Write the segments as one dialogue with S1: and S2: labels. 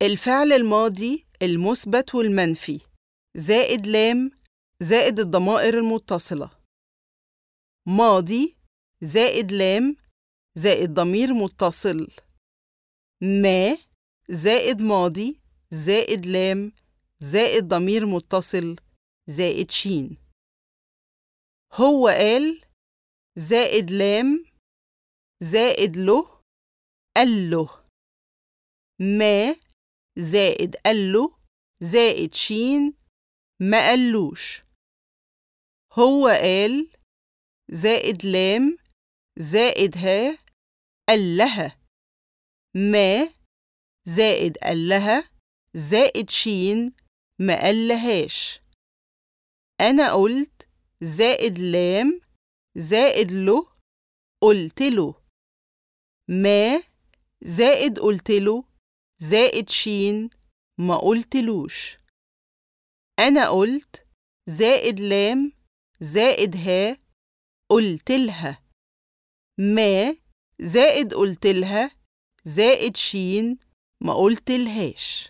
S1: الفعل الماضي المثبت والمنفي زائد لام زائد الضمائر المتصلة. ماضي زائد لام زائد ضمير متصل. ما زائد ماضي زائد لام زائد ضمير متصل زائد شين. هو قال زائد لام زائد له قال له. ما زائد قال له زائد شين ما قالوش. هو قال زائد لام زائد ها قال لها. ما زائد قال لها زائد شين ما قالهاش. أنا قلت زائد لام زائد له قلت له. ما زائد قلت له زائد شين ما قلتلوش. أنا قلت زائد لام زائد ها قلت لها. ما زائد قلت لها زائد شين ما قلتلهاش.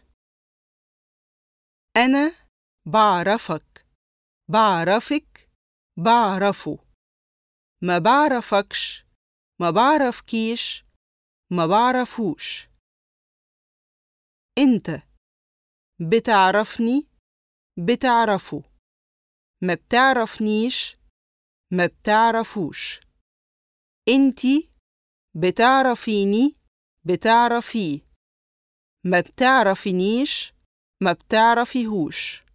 S1: أنا بعرفك بعرفك بعرفه. ما بعرفكش ما بعرفكيش ما بعرفوش. أنت بتعرفني بتعرفه. ما بتعرفنيش ما بتعرفوش. أنتي بتعرفيني بتعرفيه. ما بتعرفينيش ما بتعرفيهوش.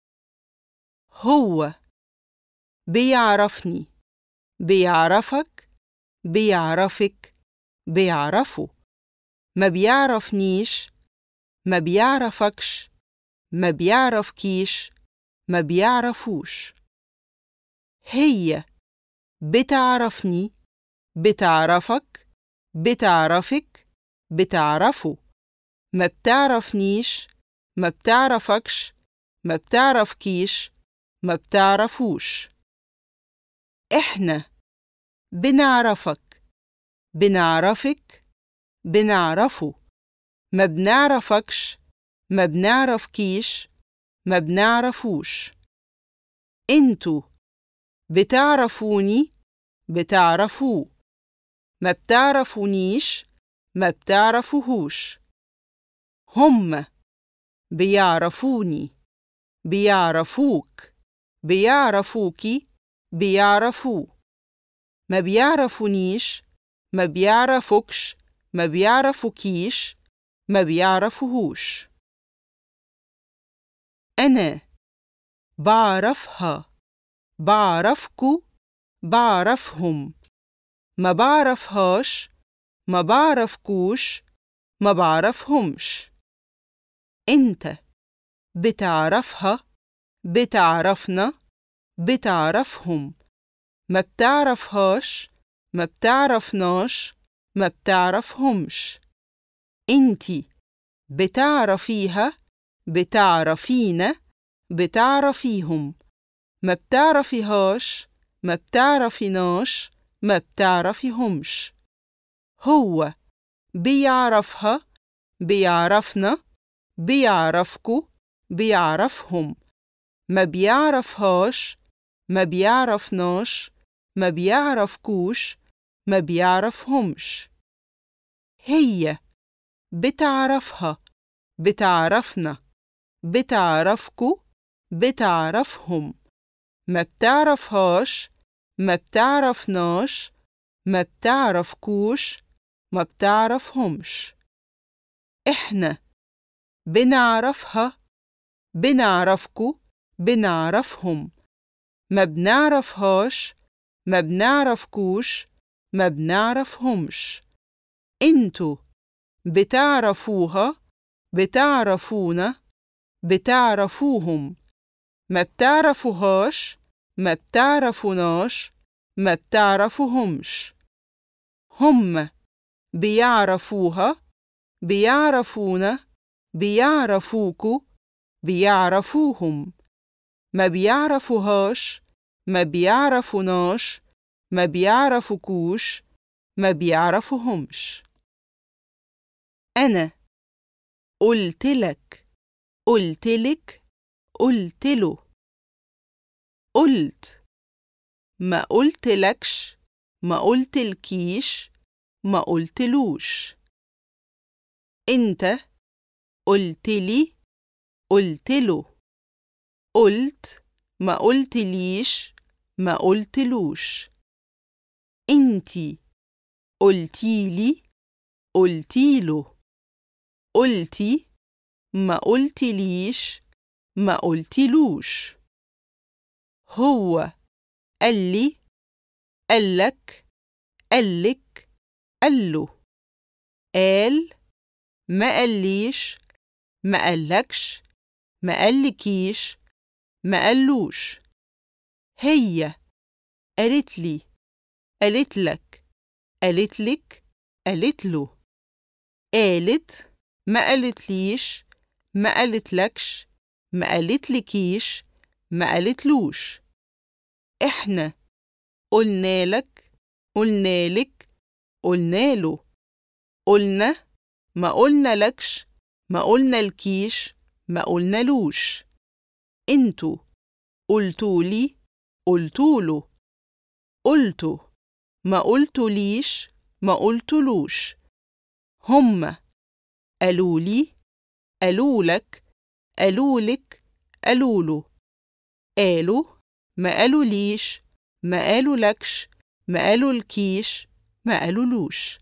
S1: هو بيعرفني بيعرفك بيعرفك بيعرفه. ما بيعرفنيش ما بيعرفكش ما بيعرفكيش ما بيعرفوش. هي بتعرفني بتعرفك بتعرفك بتعرفه. ما بتعرفنيش ما بتعرفكش ما بتعرفكيش ما بتعرفوش. إحنا بنعرفك بنعرفك بنعرفه. ما بنعرفكش ما بنعرفكيش ما بنعرفوش. انتوا بتعرفوني بتعرفوه. ما بتعرفونيش ما بتعرفوهوش. هم بيعرفوني بيعرفوك بيعرفوكي بيعرفوه. ما بيعرفونيش ما بيعرفوكش ما بيعرفوكيش ما بيعرفوهوش. أنا بعرفها بعرفكو بعرفهم. ما بعرفهاش ما بعرفكوش ما بعرفهمش. أنت بتعرفها بتعرفنا بتعرفهم. ما بتعرفهاش ما بتعرفناش ما بتعرفهمش. انتي بتعرفيها بتعرفينا بتعرفيهم. ما بتعرفيهاش ما بتعرفيناش ما بتعرفيهمش. هو بيعرفها بيعرفنا بيعرفكو بيعرفهم. ما بيعرفهاش ما بيعرفناش ما بيعرفكوش ما بيعرفهمش. هي بتعرفها بتعرفنا بتعرفكو بتعرفهم. ما بتعرفهاش ما بتعرفناش ما بتعرفكوش ما بتعرفهمش. إحنا بنعرفها بنعرفكو بنعرفهم. ما بنعرفهاش ما بنعرفكوش ما بنعرفهمش. انتوا بتعرفوها بتعرفونا بتعرفوهم. ما بتعرفوهاش ما بتعرفوناش ما بتعرفوهمش. هم بيعرفوها بيعرفونا بيعرفوكو بيعرفوهم. ما بيعرفوهاش ما بيعرفوناش ما بيعرفوكوش ما بيعرفوهمش. أنا قلتلك، قلتلك، قلتله. قلت، ما قلتلكش، ما قلتلكيش، ما قلتلوش. انت قلتلي، قلتله. قلت، ما قلتليش، ما قلتلوش. انتي قلتيلي، قلتيله. قلتي، ما قلتليش، ما قلتلوش. هو قالي، قالك، قالك، قاله. قال، ما قاليش، ما قالكش، ما قالكيش، ما قالوش. هي قالتلي، قالتلك، قالتلك، قالتله. قالت، ما قالتليش، ما قالتلكش، ما قالتلكيش، ما قالتلوش. احنا قلنالك، قلنالك، قلناله. قلنا، ما قلنالكش، ما قلنالكيش، ما قلنالوش. انتوا قلتولي، قلتوله. قلتوا، ما قلتوليش، ما قلتلوش. هما قالولي، قالولك، قالولك، قالوله. قالوا، ما قالوليش، ما قالولكش، ما قالولكيش، ما قالولوش.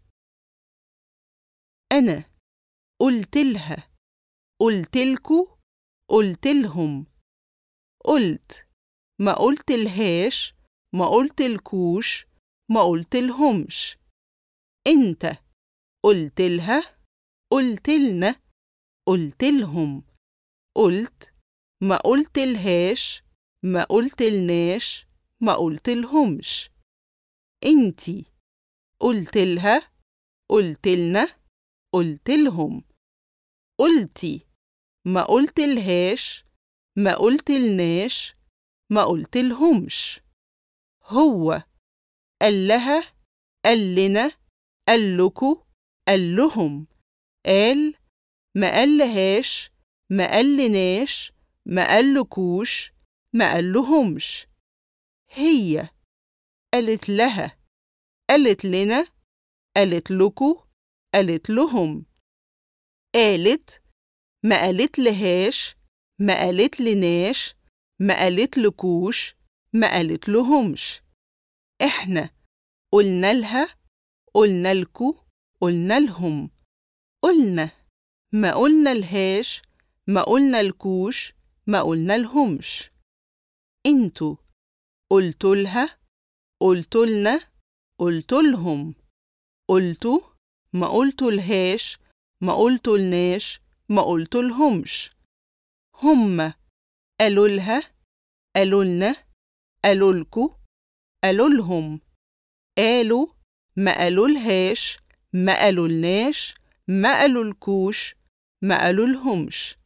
S1: أنا قلتلها، قلتلكوا، قلتلهم. قلت، ما قلتلهاش، ما قلتلكوش، ما قلتلهمش. انت قلتلها، قلتلنا، قلتلهم. قلت، ما قلتلهاش، ما قلتلناش، ما قلتلهمش. انتي قلتلها، قلتلنا، قلتلهم. قلتي، ما قلتلهاش، ما قلتلناش، ما قلتلهمش. هو قال لها، قال لنا، قالكوا، قال لهم. قال، ما قالهاش، ما قالناش، ما قالكوش، ما قالهمش. هي قالت لها، قالت لنا، قالت لكوا، قالت لهم. قالت، ما قالت لهاش، ما قالت لناش، ما قالت لكوش، ما قالت لهمش. احنا قلنا لها، قلنا لكوا، قلنا لهم. قلنا، ما قلنا لهاش، ما قلنا لكوش، ما قلنا لهمش. انتوا قلتوا لها، قلتوا لنا، قلتوا لهم. قلتوا، ما قلتوا لهاش، ما قلتوا لناش، ما قلتوا لهمش. هما قالوا لها، قالوا لنا، قالوا لكوا، قالوا لهم. قالوا، ما قالوا لهاش، ما قالوا لناش، ما قالوا لكوش، ما قالوا لهمش.